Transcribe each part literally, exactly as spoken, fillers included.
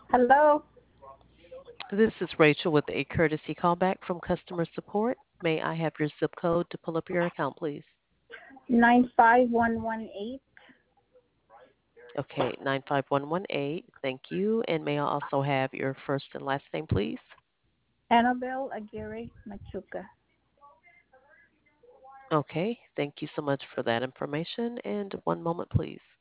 Hello, This is Rachel with a courtesy callback from customer support. May I have your zip code to pull up your account, please? nine five one one eight. Okay, nine five one one eight. Thank you. And may I also have your first and last name, please? Annabelle Aguirre Machuca. Okay, thank you so much for that information. And one moment, please.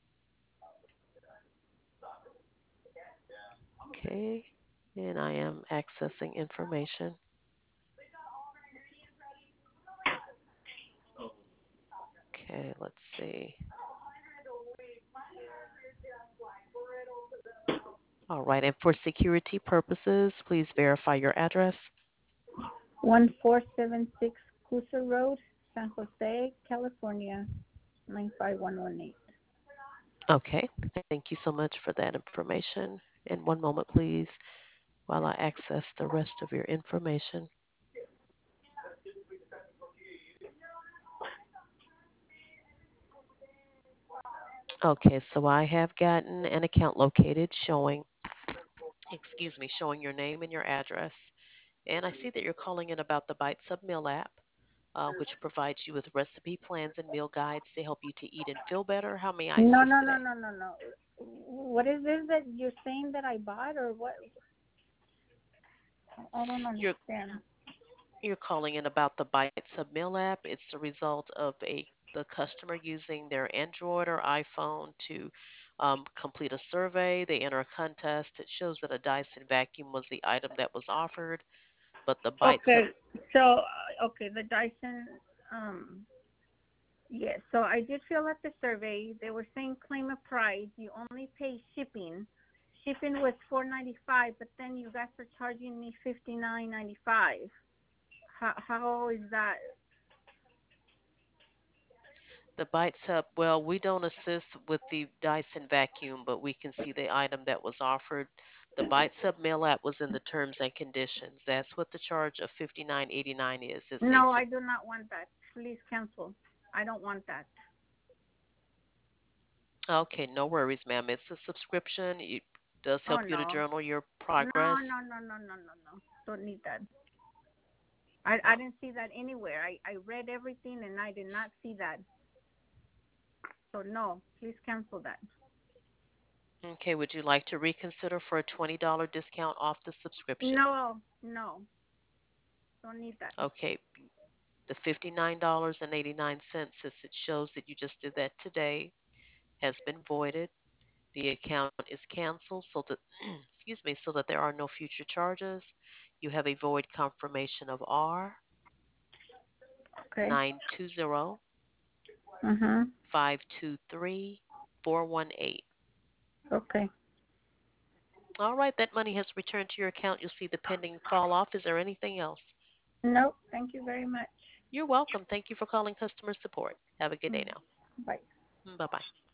Okay, and I am accessing information. Okay, let's see. All right, and for security purposes, please verify your address. one four seven six Coosa Road, San Jose, California, nine five one one eight. Okay, thank you so much for that information. And one moment, please, while I access the rest of your information. Okay, so I have gotten an account located showing, excuse me, showing your name and your address. And I see that you're calling in about the Bite Sub Meal app, uh, which provides you with recipe plans and meal guides to help you to eat and feel better. How may I No, assist no, no, today? no, no, no. What is this that you're saying that I bought or what? I don't You're understand. you're calling in about the Bite Sub Meal app. It's the result of a the customer using their Android or iPhone to um, complete a survey. They enter a contest. It shows that a Dyson vacuum was the item that was offered, but the Bite Sub. Okay, so uh, okay, the Dyson. Um, yes. So I did fill out the survey. They were saying claim a price. You only pay shipping. Shipping was four ninety five, but then you guys are charging me fifty nine ninety five. How how is that? The Bite Sub, well, we don't assist with the Dyson vacuum, but we can see the item that was offered. The Bite Sub Mail app was in the terms and conditions. That's what the charge of fifty-nine eighty-nine is. It's a No, sub- I do not want that. Please cancel. I don't want that. okay, no worries, ma'am. It's a subscription. It does Oh help you to no, journal your no, progress. no, no, no, no, no, no. Don't need that. I I Oh, didn't see that anywhere. I I read everything and I did not see that. So no, please cancel that. okay, would you like to reconsider for a twenty dollars discount off the subscription? No, no, don't need that. Okay, the fifty-nine eighty-nine, since it shows that you just did that today, has been voided. The account is canceled so that excuse me, so that there are no future charges. You have a void confirmation of R Okay. nine two zero Mhm. five two three four one eight. Okay. All right, that money has returned to your account. You'll see the pending fall off. Is there anything else? No, thank you very much. You're welcome. Thank you for calling customer support. Have a good day Mm, now. bye. Bye bye.